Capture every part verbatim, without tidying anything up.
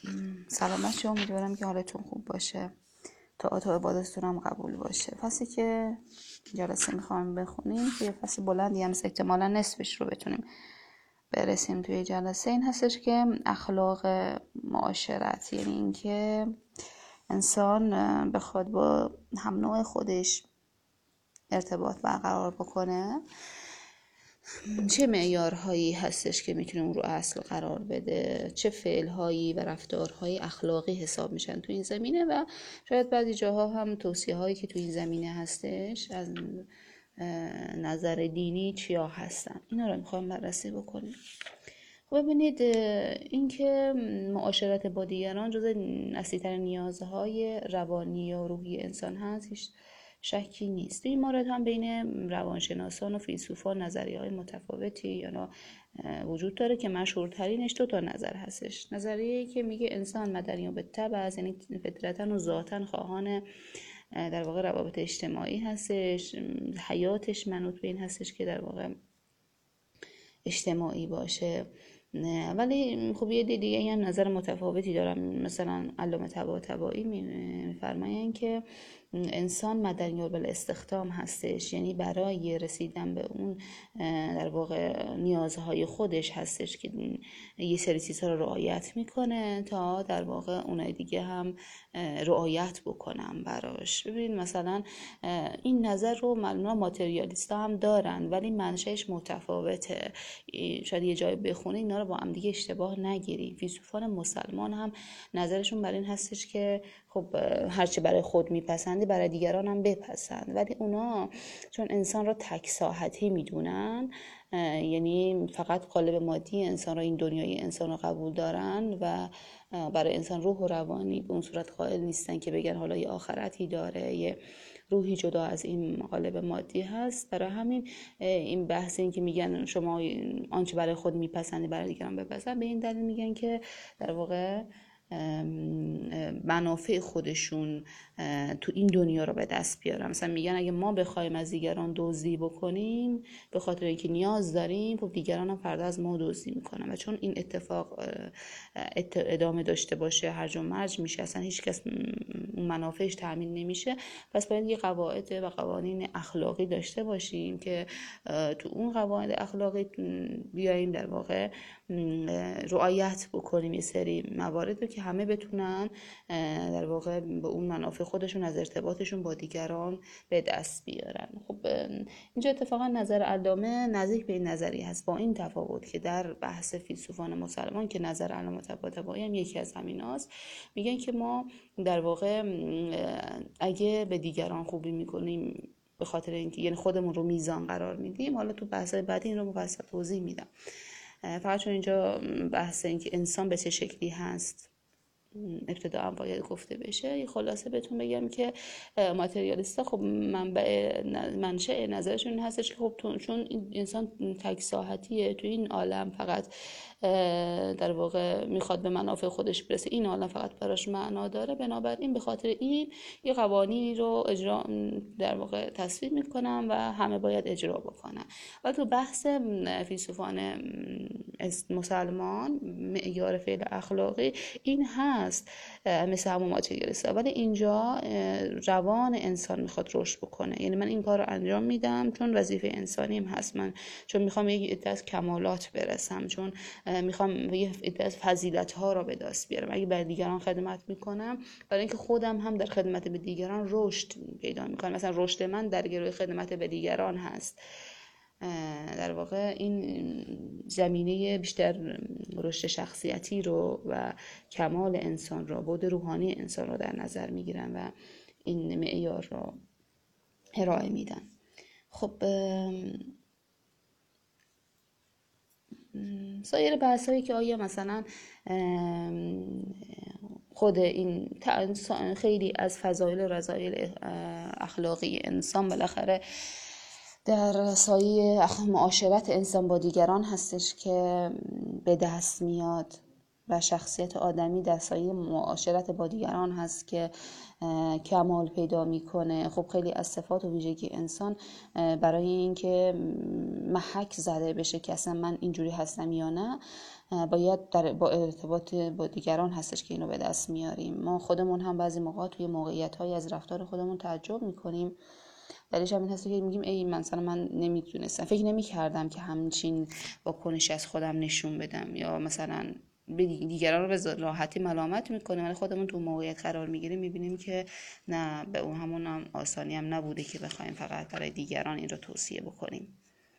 سلامت، امیدوارم که حالتون خوب باشه. طاعت و عبادتتون هم قبول باشه. فصلی که جلسه میخوایم بخونیم توی فصل بلندی هم احتمالا نصفش رو بتونیم برسیم توی جلسه، این هستش که اخلاق معاشرت، یعنی اینکه انسان بخواد با هم نوع خودش ارتباط برقرار بکنه چه معیارهایی هستش که میتونه اون رو اصل قرار بده، چه فعلهایی و رفتارهای اخلاقی حساب میشن تو این زمینه و شاید بعضی جاها هم توصیه هایی که تو این زمینه هستش از نظر دینی چیا هستن. اینا رو میخوایم بررسی بکنیم. خب ببینید، اینکه معاشرت با دیگران جزء اصلی‌ترین نیازهای روانی یا روحی انسان هست هیچ شکی نیست. این مورد هم بین روانشناسان و فیلسوفان نظریه‌های متفاوتی یا وجود داره که مشهورترینش دو تا نظر هستش. نظریه‌ای که میگه انسان مدنی و بالطبع است، یعنی فطرتاً و ذاتاً خواهان در واقع روابط اجتماعی هستش، حیاتش منوط به این هستش که در واقع اجتماعی باشه. ولی خب یه دیگه هم نظر متفاوتی دارم. مثلا علامه طباطبایی میفرمایند که انسان مدنی الاستخدام هستش، یعنی برای رسیدن به اون در واقع نیازهای خودش هستش که یه سری چیزها رو رعایت میکنه تا در واقع اونای دیگه هم رعایت بکنن براش. ببینید مثلا این نظر رو معلومه ماتریالیستا هم دارن، ولی منشأش متفاوته. شاید یه جای بخونه اینا رو با هم دیگه اشتباه نگیریم. فیلسوفان مسلمان هم نظرشون بر این هستش که خب هرچی برای خود میپسندی برای دیگران هم بپسند، ولی اونا چون انسان را تک ساحتی میدونن، یعنی فقط قالب مادی انسان را، این دنیای انسان را قبول دارن و برای انسان روح و روانی به اون صورت قائل نیستن که بگن حالا یه آخرتی داره، یه روحی جدا از این قالب مادی هست. برای همین این بحث این که میگن شما آنچه برای خود میپسندی برای دیگران بپسند، به این دلیل میگن که در واقع منافع خودشون تو این دنیا رو به دست بیارن. مثلا میگن اگه ما بخوایم از دیگران دزدی بکنیم به خاطر اینکه نیاز داریم، خب دیگران هم فردا از ما دزدی میکنن و چون این اتفاق ادامه داشته باشه هرج و مرج میشه، اصلا هیچ کس منافعش تامین نمیشه. پس باید یه قواعد و قوانین اخلاقی داشته باشیم که تو اون قواعد اخلاقی بیایم در واقع رعایت بکنیم یه سری موارد رو که همه بتونن در واقع به اون منافع خودشون از ارتباطشون با دیگران به دست بیارن. خب اینجا اتفاقا نظر علامه نزدیک به این نظریه هست، با این تفاوت که در بحث فیلسوفان مسلمان که نظر علامه طباطبایی هم یکی از همیناست، میگن که ما در واقع اگه به دیگران خوبی میکنیم به خاطر اینکه یعنی خودمون رو میزان قرار میدیم. حالا تو بحث بعدی این رو مفصل توضیح میدم، فقط چون اینجا بحث این که انسان به چه شکلی هست ابتداء باید گفته بشه. یه خلاصه بهتون بگم که ماتریالیستا خب منبع منشأ نظرشون هستش که خب چون انسان تک ساحتیه تو این عالم، فقط در واقع میخواد به منافع خودش برسه، این عالم فقط براش معنا داره، بنابراین به خاطر این یه قوانینی رو اجرا در واقع تصویب میکنن و همه باید اجرا بکنن. و تو بحث فیلسوفان مسلمان معیار فعل اخلاقی این هست مثل همون ماتریالیستا، ولی اینجا روان انسان میخواد رشد بکنه. یعنی من این کار رو انجام میدم چون وظیفه انسانیم هست، من چون میخوام یک عده از کمالات برسم، چون میخوام یه عده از فضیلت ها رو به دست بیارم. اگه بر دیگران خدمت میکنم برای اینکه خودم هم در خدمت به دیگران رشد پیدا میکنم. مثلا رشد من در گروه خدمت به دیگران هست. در واقع این زمینه بیشتر رشد شخصیتی رو و کمال انسان رو، بود روحانی انسان رو در نظر میگیرن و این معیار رو ارائه میدن. خب سایر بحث هایی که آیا مثلا خود این خیلی از فضایل و رذایل اخلاقی انسان بالاخره در سایه معاشرت انسان با دیگران هستش که به دست میاد. و شخصیت آدمی در سایه معاشرت با دیگران هست که کمال پیدا میکنه. خب خیلی از صفات و ویژگی انسان برای اینکه محک زده بشه که اصلا من اینجوری هستم یا نه، باید در با ارتباط با دیگران هستش که اینو به دست میاریم. ما خودمون هم بعضی موقع توی موقعیت‌هایی از رفتار خودمون تعجب میکنیم. دلیلش هم این هست که میگیم ای مثلا من نمیتونستم، فکر نمیکردم که همچین واکنشی از خودم نشون بدم، یا مثلا به دیگران رو به راحتی ملامت میکنیم، ولی خودمون تو موقعیت قرار میگیریم میبینیم که نه، به اون همون هم آسانی هم نبوده که بخوایم فقط برای دیگران این رو توصیه بکنیم.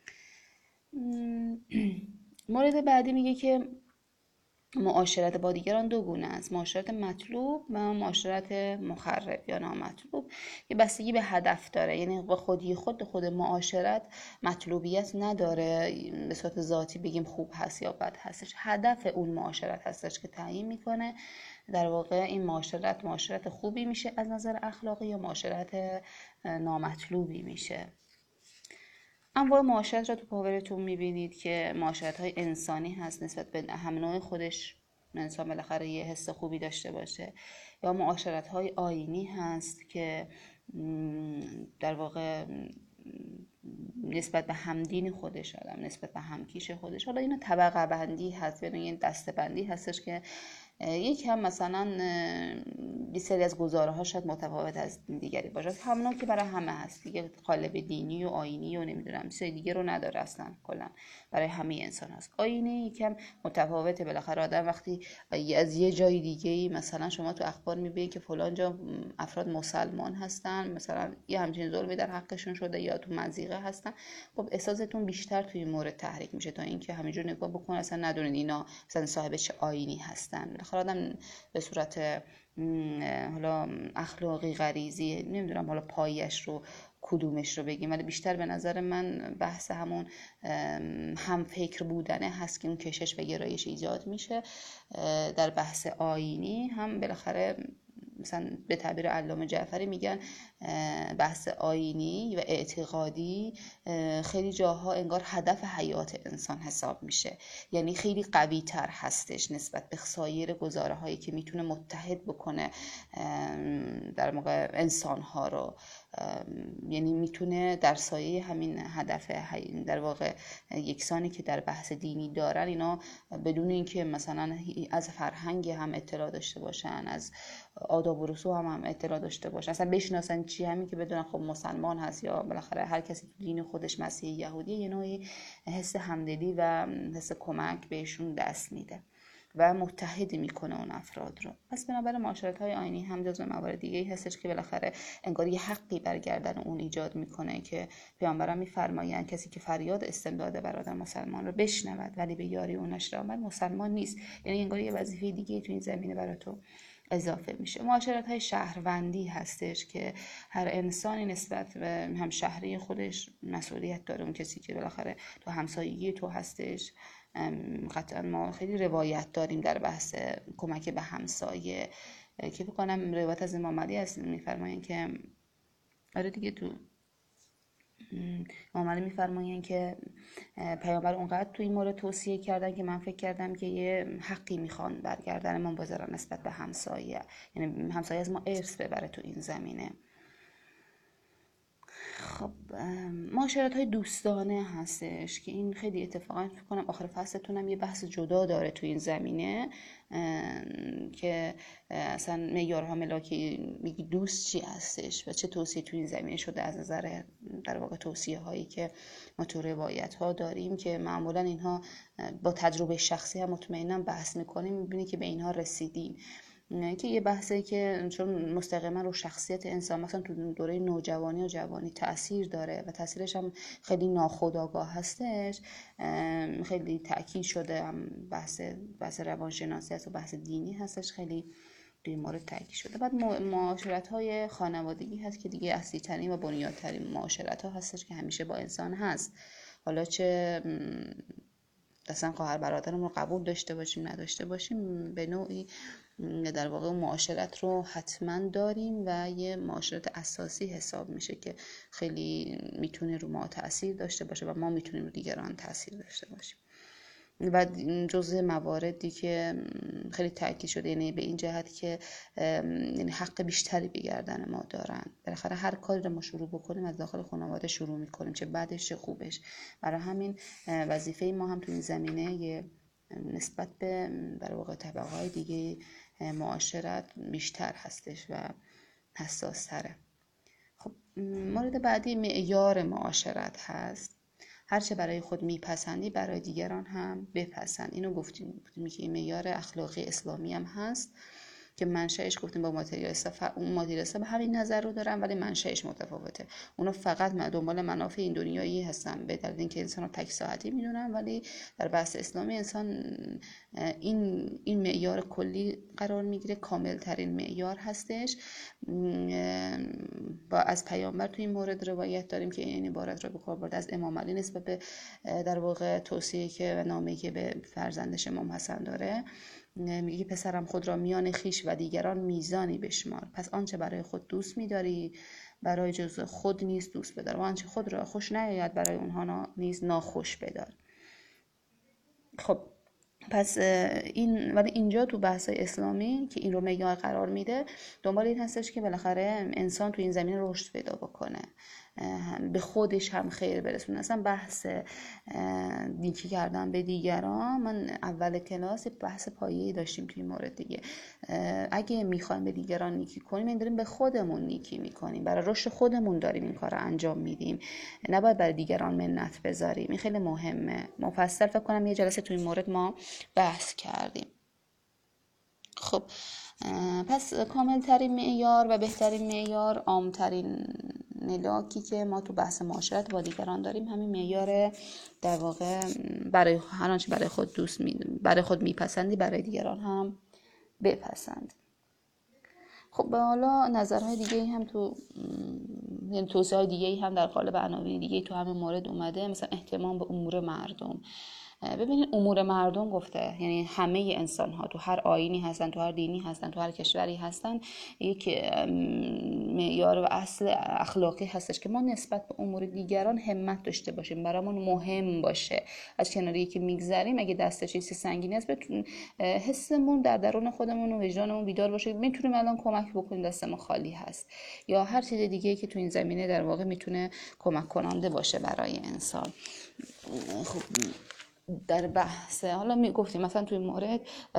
مورد بعدی میگه که معاشرت با دیگران دو گونه است: معاشرت مطلوب و معاشرت مخرب یا نامطلوب، که بستگی به هدف داره. یعنی به خودی خود خود معاشرت مطلوبیت نداره به صورت ذاتی بگیم خوب هست یا بد هستش، هدف اون معاشرت هستش که تعیین میکنه در واقع این معاشرت معاشرت خوبی میشه از نظر اخلاقی یا معاشرت نامطلوبی میشه. انواع معاشرت را تو پاورتون میبینید که معاشرت های انسانی هست، نسبت به هم نوع خودش انسان بالاخره یه حس خوبی داشته باشه، یا معاشرت های آیینی هست که در واقع نسبت به همدین خودش آدم، نسبت به همکیش خودش، حالا اینو طبقه بندی هست، یعنی این دسته بندی هستش که یک هم مثلا یه سری از گزاره ها شاید متفاوت از دیگری باشه، همونا که برای همه هست دیگه، قالب دینی و آیینی و نمیدونم چیز دیگه رو نداره، اصلا کلا برای همه انسان هست. آیینی یکم متفاوته، بالاخره آدم وقتی از یه جای دیگه‌ای مثلا شما تو اخبار میبینید که فلان جا افراد مسلمان هستن، مثلا یه همچین ظلمی در حقشون شده یا تو مضیقه هستن، خب احساستون بیشتر توی این مورد تحریک میشه تا اینکه همینجور نگاه بکنن اصلا ندونید اینا مثلا صاحب چه آیینی هستن. بالاخره آدم به صورت حالا اخلاقی غریزی، نمیدونم حالا پایش رو کدومش رو بگیم، ولی بیشتر به نظر من بحث همون هم فکر بودنه هست که اون کشش و گرایش ایجاد میشه. در بحث آیینی هم بالاخره مثلا به تعبیر علامه جعفری میگن بحث آیینی و اعتقادی خیلی جاها انگار هدف حیات انسان حساب میشه، یعنی خیلی قوی تر هستش نسبت به سایر گزاره هایی که میتونه متحد بکنه در موقع انسان ها رو، یعنی میتونه در سایه همین هدف در واقع یکسانی که در بحث دینی دارن اینا بدون اینکه مثلا از فرهنگ هم اطلاع داشته باشن، از آداب و رسوم هم, هم اطلاع داشته باشن، اصلا بشناسن چی، همین که بدونن خب مسلمان هست یا بالاخره هر کسی تو دین خودش مسیحی یهودی، یه نوعی حس همدلی و حس کمک بهشون دست میده و متحد میکنه اون افراد رو. پس بنابراین معاشرت های آیینی هم جزو موارد دیگه‌ای هستش که بالاخره انگار یه حقی بر گردن اون ایجاد میکنه که پیامبران میفرمایند کسی که فریاد استمداد برادر مسلمان رو بشنود ولی به یاری اونش راه مسلمان نیست، یعنی انگار یه وظیفه دیگه تو این زمینه برای تو اضافه میشه. معاشرت های شهروندی هستش که هر انسانی نسبت به هم شهری خودش مسئولیت داره، اون کسی که بالاخره تو همسایگی تو هستش. قطعا ما خیلی روایت داریم در بحث کمک به همسایه که بکنم روایت از امام علی هست، میفرمایند که آره دیگه تو امام علی میفرمایند که پیامبر اونقدر تو این مورد توصیه کردن که من فکر کردم که یه حقی میخوان برگردن ما بذارن نسبت به همسایه، یعنی همسایه از ما ارث ببره تو این زمینه. خب معاشرت های دوستانه هستش که این خیلی اتفاقا فکر کنم آخر فصلتون هم یه بحث جدا داره تو این زمینه که اصلا معیارها ملاکی میگی دوست چی هستش و چه توصیه تو این زمینه شده از نظر در واقع توصیه هایی که ما تو روایت ها داریم که معمولا اینها با تجربه شخصی هم مطمئنا بحث میکنیم، میبینی که به اینها رسیدیم که یه بحثی که چون مستقیما رو شخصیت انسان مثلا تو دوره نوجوانی و جوانی تأثیر داره و تأثیرش هم خیلی ناخودآگاه هستش، خیلی تأکید شده، هم بحث بحث روانشناسی هست و بحث دینی هستش، خیلی این مورد تأکید شده. بعد معاشرت های خانوادگی هست که دیگه اصلی ترین و بنیادترین معاشرت ها هستش که همیشه با انسان هست، حالا چه اصلا خواهر برادرم رو قبول داشته باشیم نداشته باشیم، به نوعی در واقع معاشرت رو حتما داریم و یه معاشرت اساسی حساب میشه که خیلی میتونه رو ما تأثیر داشته باشه و ما میتونیم رو دیگران تأثیر داشته باشیم. و جزء مواردی که خیلی تاکید شده، یعنی به این جهت که یعنی حق بیشتری به گردن ما دارن. بالاخره هر کاری رو ما شروع بکنیم از داخل خانواده شروع میکنیم، چه بعدش چه خوبش. برای همین وظیفه ما هم تو این زمینه نسبت به در واقع طبقه‌های دیگه معاشرت بیشتر هستش و حساس تره. خب مورد بعدی معیار معاشرت هست. هرچه برای خود میپسندی برای دیگران هم بپسند. اینو گفتیم گفتیم که این معیار اخلاقی اسلامی هم هست که منشأش گفتیم با ماتریالیستا ف... اون ماتریالیستا به همین نظر رو دارن ولی منشأش متفاوته. اونا فقط دنبال منافع این دنیایی هستن، به دلیل اینکه انسان رو تک ساعتی میدونن، ولی در بحث اسلامی انسان این این معیار کلی قرار میگیره، کامل ترین معیار هستش. با از پیامبر تو این مورد روایت داریم که این عبارت رو به کار برده از امام علی نسبت به در واقع توصیه که و نامه‌ای که به فرزندش امام حسن داره. میگه که پسرم خود را میان خیش و دیگران میزانی بشمار، پس آنچه برای خود دوست می‌داری برای جز خود نیز دوست بدار و آنچه خود را خوش نیاید برای اونها نیز ناخوش بدار. خب پس این ولی اینجا تو بحث اسلامی که این رو معیار قرار میده، دنبال این هستش که بالاخره انسان تو این زمین رشد پیدا بکنه، به خودش هم خیر برسونه. اصلا بحث نیکی کردن به دیگران، من اول کلاس بحث پایه‌ای داشتیم توی این مورد دیگه. اگه میخوایم به دیگران نیکی کنیم، این داریم به خودمون نیکی میکنیم، برای رشد خودمون داریم این کار رو انجام میدیم، نباید برای دیگران منت بذاریم. این خیلی مهمه. مفصل فکر کنم یه جلسه توی این مورد ما بحث کردیم. خب پس کامل ترین معیار و بهترین معیار، عامترین ملاکی که ما تو بحث معاشرت با دیگران داریم، همین معیار در واقع برای هر آنچه برای خود دوست می برای خود میپسندی برای دیگران هم بپسند. خب حالا نظرهای دیگه ای هم تو یعنی توصیه های دیگه ای هم در قالب عناوین دیگه ای تو همین مورد اومده، مثلا اهتمام به امور مردم. ببینید امور مردم گفته یعنی همه انسان ها تو هر آیینی هستن، تو هر دینی هستن، تو هر کشوری هستن، یک معیار و اصل اخلاقی هستش که ما نسبت به امور دیگران همت داشته باشیم، برامون مهم باشه. از کنار یکی میگذریم، اگه دست چیزی سنگینی هست، حسمون در درون خودمون و وجدانمون بیدار باشه، میتونیم الان کمک بکنیم، دستمون خالی هست، یا هر چیز دیگه که تو این زمینه در واقع میتونه کمک کننده باشه برای انسان. خب در بحث حالا می گفتیم مثلا توی مورد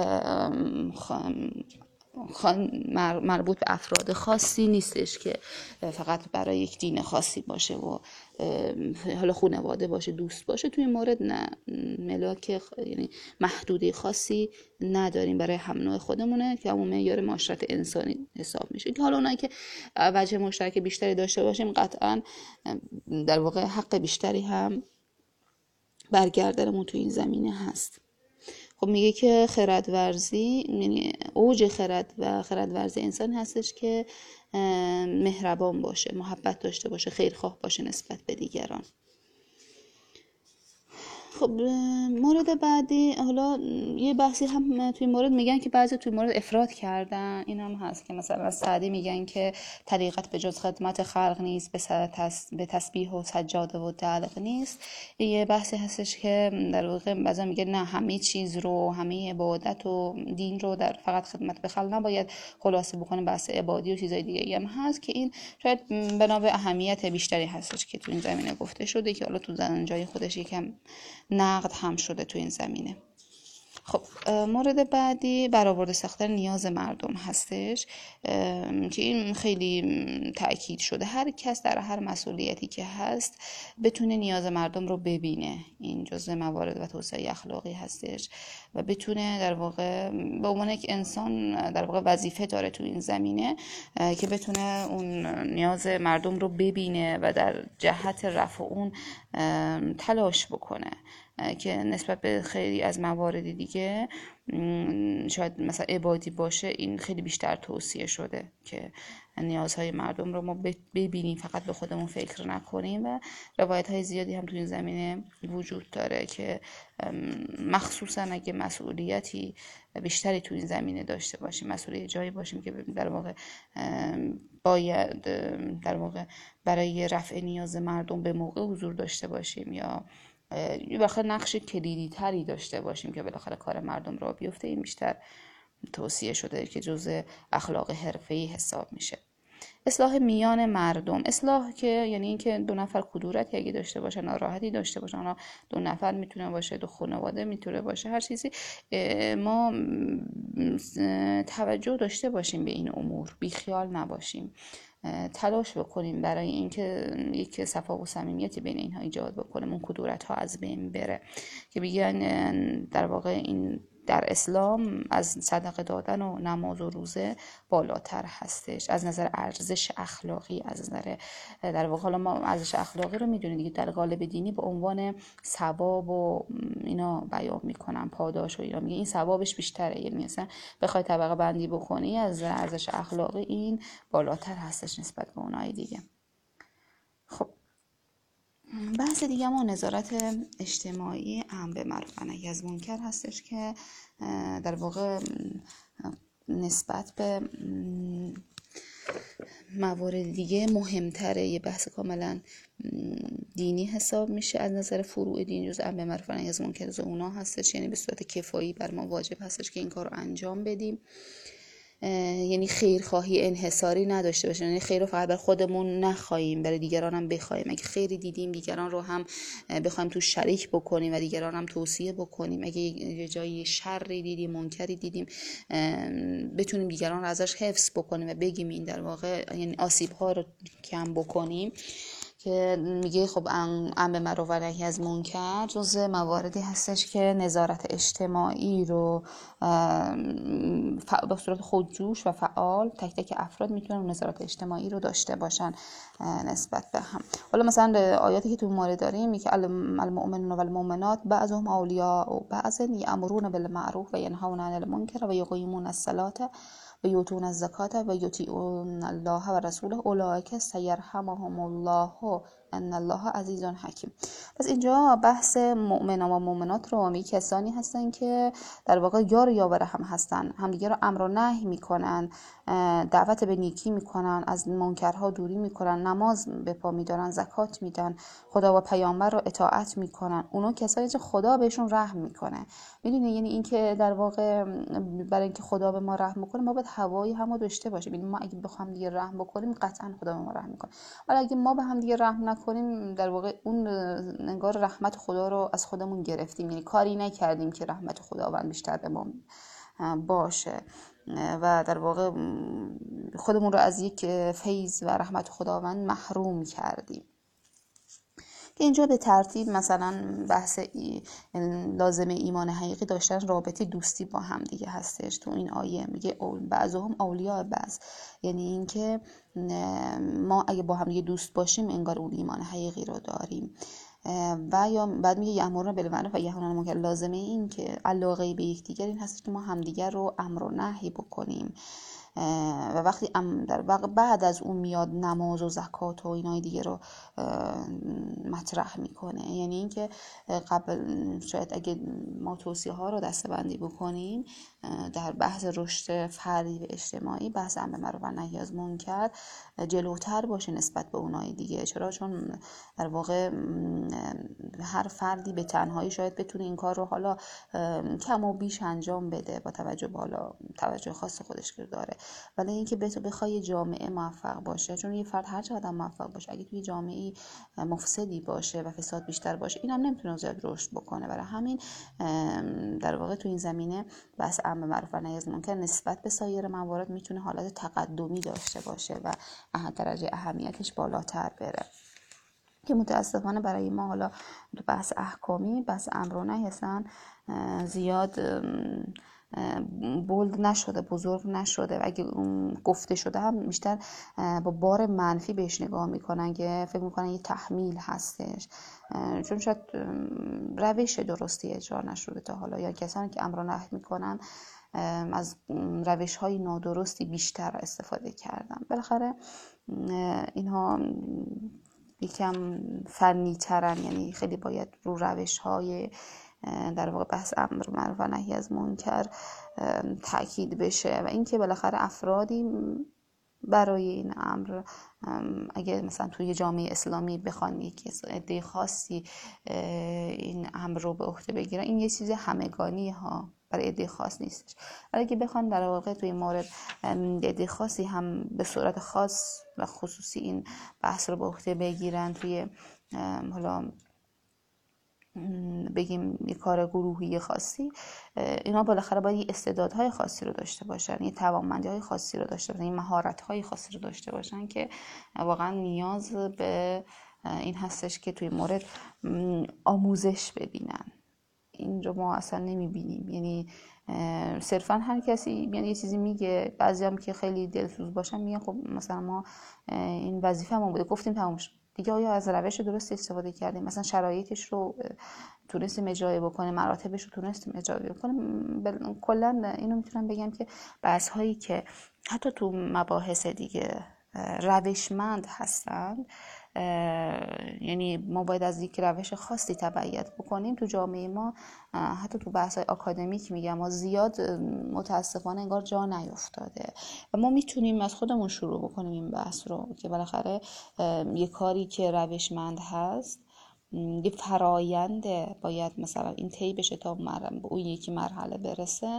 مربوط به افراد خاصی نیستش که فقط برای یک دین خاصی باشه و حالا خانواده باشه، دوست باشه. توی مورد نه، ملاک یعنی محدوده خاصی نداریم، برای هم نوع خودمونه که همون معیار معاشرت انسانی حساب میشه، که حالا اونایی که وجه مشترک بیشتری داشته باشیم قطعا در واقع حق بیشتری هم برگردنمون تو این زمینه هست. خب میگه که خردورزی یعنی اوج خرد و خردورزی انسان هستش که مهربان باشه، محبت داشته باشه، خیرخواه باشه نسبت به دیگران. خب مورد بعدی، حالا یه بحثی هم توی مورد میگن که بعضی توی مورد افراط کردن، این هم هست که مثلا سعدی میگن که طریقت به جز خدمت خلق نیست، به تسبیح و سجاده و دلق نیست. یه بحثی هستش که در واقع بعضا میگه نه، همه چیز رو، همه عبادت و دین رو در فقط خدمت به خلق نباید خلاصه بکنیم، بحث عبادی و چیزای دیگه هم هست که این شاید بنا به اهمیت بیشتری هستش که تو این زمینه گفته شده، که حالا تو جای خودش یکم نقد هم شده تو این زمینه. خب مورد بعدی برآورده ساختن نیاز مردم هستش که این خیلی تأکید شده. هر کس در هر مسئولیتی که هست بتونه نیاز مردم رو ببینه، این جزء موارد و توسعه اخلاقی هستش و بتونه در واقع به عنوان یک انسان در واقع وظیفه داره تو این زمینه که بتونه اون نیاز مردم رو ببینه و در جهت رفع اون تلاش بکنه، که نسبت به خیلی از موارد دیگه شاید مثلا عبادی باشه، این خیلی بیشتر توصیه شده که نیازهای مردم رو ما ببینیم، فقط به خودمون فکر نکنیم. و روایت های زیادی هم تو این زمینه وجود داره که مخصوصا اگه مسئولیتی بیشتری تو این زمینه داشته باشیم، مسئولیت جایی باشیم که در واقع باید در واقع برای رفع نیاز مردم به موقع حضور داشته باشیم یا یه بالاخره نقش کلیدی تری داشته باشیم که بالاخره کار مردم را بیفته. این بیشتر توصیه شده که جزء اخلاق حرفه‌ای حساب میشه. اصلاح میان مردم، اصلاح که یعنی اینکه دو نفر کدورتی اگه داشته باشن، ناراحتی داشته باشن، حالا دو نفر میتونه باشه، دو خانواده میتونه باشه، هر چیزی، ما توجه داشته باشیم به این امور، بیخیال نباشیم، تلاش بکنیم برای اینکه یک صفا و صمیمیتی بین اینها ایجاد بکنیم، اون کدورت ها از بین بره. که بگن در واقع این در اسلام از صدقه دادن و نماز و روزه بالاتر هستش از نظر ارزش اخلاقی، از نظر در واقع حالا ما ارزش اخلاقی رو میدونید دیگه، در قالب دینی به عنوان ثواب و اینا بیان میکنن، پاداش و اینا، میگه این ثوابش بیشتره. یعنی مثلا بخوای طبقه بندی بکنی از ارزش اخلاقی این بالاتر هستش نسبت به اونای دیگه. خب بحث دیگه ما نظارت اجتماعی امر به معروف و نهی از منکر هستش که در واقع نسبت به موارد دیگه مهمتره، یه بحث کاملا دینی حساب میشه از نظر فروع دین. جز امر به معروف و نهی از منکر از اونا هستش، یعنی به صورت کفایی بر ما واجب هستش که این کار رو انجام بدیم. یعنی خیرخواهی انحصاری نداشته باشیم، یعنی خیر رو فقط بر خودمون نخواهیم، برای دیگران هم بخوایم. اگه خیری دیدیم دیگران رو هم بخوایم تو شریک بکنیم و دیگران هم توصیه بکنیم. اگه یه جایی شری دیدیم، منکری دیدیم، بتونیم دیگران رو ازش حفظ بکنیم و بگیم این در واقع یعنی آسیب ها رو کم بکنیم. که میگه خب امر به معروف و نهی از منکر جزء مواردی هستش که نظارت اجتماعی رو به صورت خودجوش و فعال تک تک افراد میتونن نظارت اجتماعی رو داشته باشن نسبت به هم. حالا مثلا آیاتی که تو مورد داریم میگه المؤمنون و المؤمنات بعضهم اولیاء و بعض یأمرون بالمعروف و ینهون عن المنکر و یقیمون الصلاة و یؤتون الزکات و یطیعون الله و رسوله اولئک سیرحمهم الله ان الله عزیز حکیم. پس اینجا بحث مؤمنان و مؤمنات رو می کسانی هستن که در واقع یار و یاور هم هستن، همدیگه رو امر و نهی میکنن، دعوت به نیکی میکنن، از منکرها دوری میکنن، نماز به پا میدارن، زکات میدن، خدا و پیامبر رو اطاعت میکنن. اونا کسایی که خدا بهشون رحم میکنه. میدونی یعنی اینکه در واقع برای اینکه خدا به ما رحم بکنه ما باید هوایی همو داشته باشیم. یعنی ما اگه بخوام دیگه رحم بکنیم قطعا خدا به ما رحم میکنه، ولی اگه ما به هم دیگه رحم نکنیم در واقع اون انگار رحمت خدا رو از خودمون گرفتیم، یعنی کاری نکردیم که رحمت خداوند بیشتر به ما باشه و در واقع خودمون رو از یک فیض و رحمت خداوند محروم کردیم. که اینجا به ترتیب مثلا بحث ای لازم ایمان حقیقی داشتن رابطه دوستی با هم دیگه هستش. تو این آیه میگه بعضهم اولیاء بعض، یعنی اینکه ما اگه با هم دیگه دوست باشیم انگار اون ایمان حقیقی رو داریم. و یا بعد میگه یأمرون بالمعروف و ینهون عن المنکر، لازمه این که علاقه به یکدیگر این هست که ما همدیگر رو امر و نهی بکنیم. و وقتی در بعد از اون میاد نماز و زکات و اینای دیگه رو مطرح میکنه. یعنی اینکه قبل شاید اگه ما توصیه ها رو دسته‌بندی بکنیم در بحث رشد فردی و اجتماعی، بحث امر به معروف و نهی از منکر جلوتر باشه نسبت به اونای دیگه. چرا؟ چون در واقع هر فردی به تنهایی شاید بتونه این کار رو حالا کم و بیش انجام بده با توجه به حالا توجه خاص خودش که داره، ولی اینکه بخوای جامعه موفق باشه، چون یه فرد هر چقدر موفق باشه اگه توی جامعه مفسدی باشه و فساد بیشتر باشه اینم نمیتونه زیاد رشد بکنه. برای همین در واقع تو این زمینه بحث امر به معروف و نهی از منکر نسبت به سایر موارد میتونه حالت تقدمی داشته باشه و درجه اهمیتش بالاتر بره، که متاسفانه برای ما حالا تو بحث احکامی بحث امر و نهی اصلا زیاد بولد نشده، بزرگ نشده و اگه گفته شده هم بیشتر با بار منفی بهش نگاه میکنن که فکر میکنن یه تحمیل هستش، چون شاید روش درستی اجرا نشده تا حالا، یا کسانی که امر و نهی میکنن از روش های نادرستی بیشتر استفاده کردن. بالاخره اینها یکم فنی ترن، یعنی خیلی باید رو روش های در واقع بحث امر معروف و نهی از منکر تاکید بشه و اینکه بالاخره افرادی برای این امر اگه مثلا توی جامعه اسلامی بخوان یک عده خاصی این امر رو به عهده بگیرن، این یه چیز همگانی ها، برای عده خاص نیستش. ولی اگه بخوان در واقع توی مورد عده خاصی هم به صورت خاص و خصوصی این بحث رو به عهده بگیرن توی حالا بگیم یه کار گروهی خاصی، اینا بالاخره باید یه استعدادهای خاصی رو داشته باشن، یه توانمندی‌های خاصی رو داشته باشن، یه مهارت‌های خاصی رو داشته باشن که واقعا نیاز به این هستش که توی مورد آموزش ببینن. این رو ما اصلا نمیبینیم. یعنی صرفا هر کسی یعنی یه چیزی میگه، بعضی هم که خیلی دلسوز باشن میگن خب مثلا ما این وظیفه همون بوده گفتیم تموم شد دیگه. آیا از روش درست استفاده کردیم؟ مثلا شرایطش رو تونستیم اجرا بکنه، مراتبش رو تونستیم اجرا بکنه؟ کلا اینو میتونم بگم که بحث هایی که حتی تو مباحث دیگه روشمند هستن، یعنی ما باید از یک روش خاصی تبعیت بکنیم. تو جامعه ما حتی تو بحث های آکادمیک میگم ما زیاد متاسفانه انگار جا نیفتاده و ما میتونیم از خودمون شروع بکنیم این بحث رو که بالاخره یه کاری که روشمند هست یه فراینده، باید مثلا این طی بشه تا به اون یکی مرحله برسه.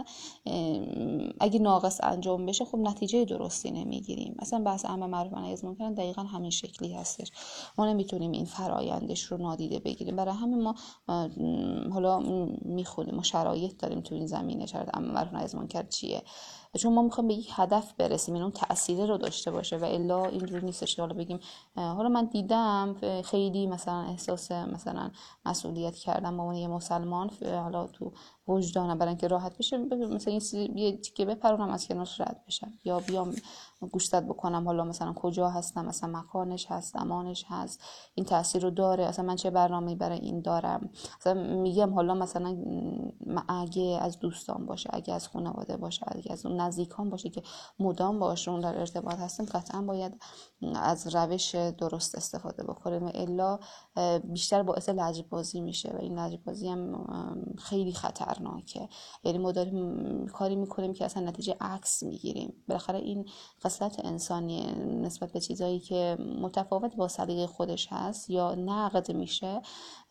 اگه ناقص انجام بشه خب نتیجه درستی نمیگیریم. مثلا بحث امر معروف و نهی از منکر دقیقاً همین شکلی هستش. ما نمیتونیم این فرایندش رو نادیده بگیریم. برای همین ما حالا میخونیم، ما شرایط داریم تو این زمینه. شرایط امر معروف و نهی از منکر چیه؟ چون ما میخوایم به یک هدف برسیم، این اون تأثیر رو داشته باشه و الا اینجوری نیستش حالا بگیم حالا من دیدم خیلی مثلا احساس مثلا مسئولیت کردم با عنوان یه مسلمان، حالا تو وجدانم برای اینکه راحت بشه مثلا یه تیکه بپرونم از کنارش رد بشم، یا بیام گوشزد بکنم حالا مثلا کجا هستم، مثلا مکانش هست، زمانش هست، این تاثیر رو داره، اصلا من چه برنامه‌ای برای این دارم. مثلا میگم حالا مثلا اگه از دوستان باشه، اگه از خانواده باشه، اگه از اون نزدیکان باشه که مدام باشون در ارتباط هستیم، قطعا باید از روش درست استفاده بکنیم و الا بیشتر باعث لجبازی میشه و این لجبازی هم خیلی خطرناکه. یعنی ما داریم کاری میکنیم که اصلا نتیجه عکس میگیریم. بالاخره این خصلت انسانی نسبت به چیزایی که متفاوت با سلیقه خودش هست یا نقد میشه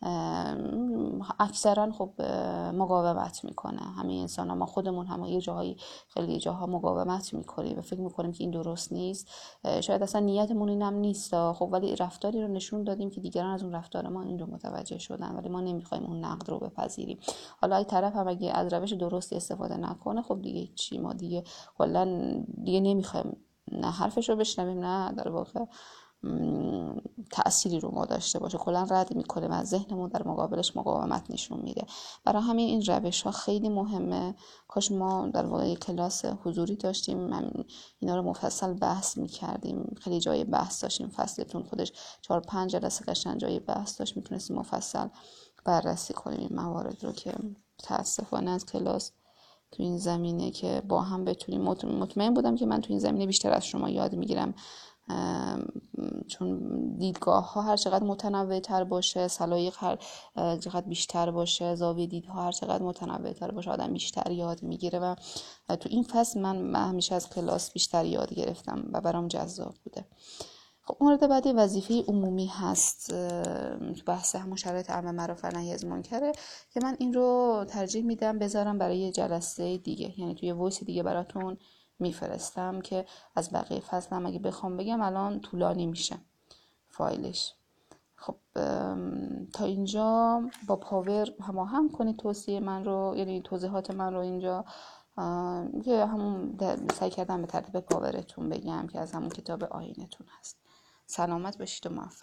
اکثرا خب مقاومت میکنه. همه انسان ها، ما خودمون هم یه جاهایی خیلی جاها مقاومت میکنیم و فکر میکنیم که این درست نیست، شاید اصلا نیتمون اینم نیست خب، ولی رفتاری رو نشون دادیم که دیگران از اون رفتار ما این رو متوجه شدن، ولی ما نمیخوایم اون نقد رو بپذیریم. حالا این طرف هم اگه از روش درستی استفاده نکنه خب دیگه چی، ما دیگه کلا دیگه نمیخوایم نه حرفش رو بشنویم نه در واقع تأثیری رو ما داشته باشه، کلا رد میکنه و از ذهنمون در مقابلش مقاومت نشون میده. برای همین این روش ها خیلی مهمه. کاش ما در واقع کلاس حضوری داشتیم، اینا رو مفصل بحث میکردیم، خیلی جای بحث داشتیم، فصلتون خودش چهار پنج جلسه قشنگ جای بحث داشت، میتونستیم مفصل بررسی کنیم این موارد رو که متاسفانه از کلاس تو این زمینه که با هم بتونیم. مطمئن بودم که من تو این زمینه بیشتر از شما یاد میگیرم، چون دیدگاه ها هر چقدر متنوع تر باشه، سلایق هر چقدر بیشتر باشه، زاویه دیدها هر چقدر متنوع تر باشه، آدم بیشتر یاد میگیره و تو این فصل من همیشه از کلاس بیشتر یاد گرفتم و برام جذاب بوده. خب مورد بعدی وظیفه عمومی هست تو بحث همون شرایط امر معروف و نهی از منکره که من این رو ترجیح میدم بذارم برای یه جلسه دیگه، یعنی توی وایس دیگه براتون میفرستم که از بقیه فصلم اگه بخوام بگم الان طولانی میشه فایلش. خب تا اینجا با پاور هماهنگ کنید توصیه من رو، یعنی توضیحات من رو اینجا که همون سعی کردم به ترتیب پاورتون بگم که از همون کتاب آیینتون هست. سلامت باشید و موفق.